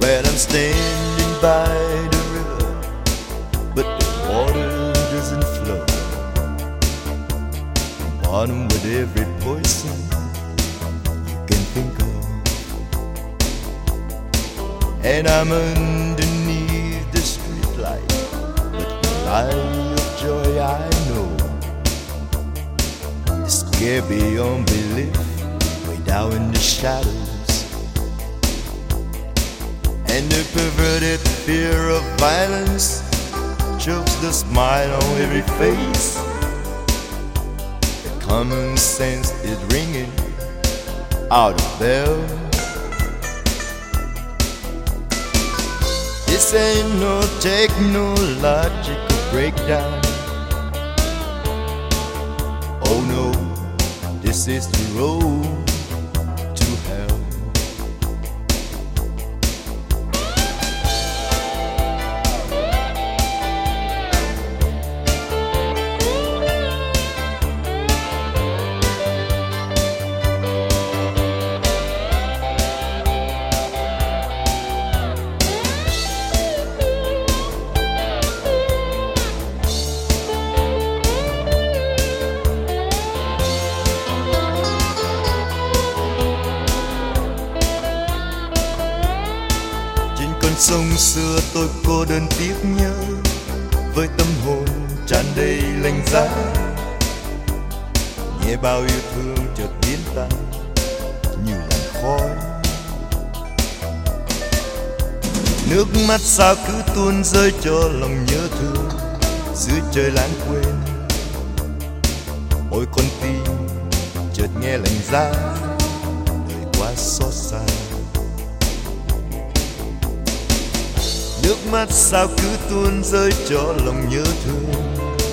Well, I'm standing by the river, but the water doesn't flow. Bottom with every poison you can think of. And I'm underneath the streetlight, but the light of joy I know is scared beyond belief, way down in the shadows. And the perverted fear of violence chokes the smile on every face. The common sense is ringing out of bell. This ain't no technological breakdown. Oh no, this is the road to hell. Sông xưa tôi cô đơn tiếc nhớ, với tâm hồn tràn đầy lạnh giá. Nghe bao yêu thương chợt biến tan như làn khói. Nước mắt sao cứ tuôn rơi cho lòng nhớ thương dưới trời lãng quên. Ôi con tim chợt nghe lạnh giá, đời quá xót xa. Nước mắt sao cứ tuôn rơi cho lòng nhớ thương.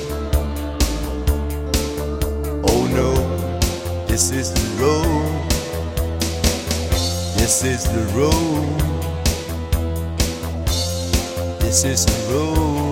Oh no, this is the road. This is the road. This is the road.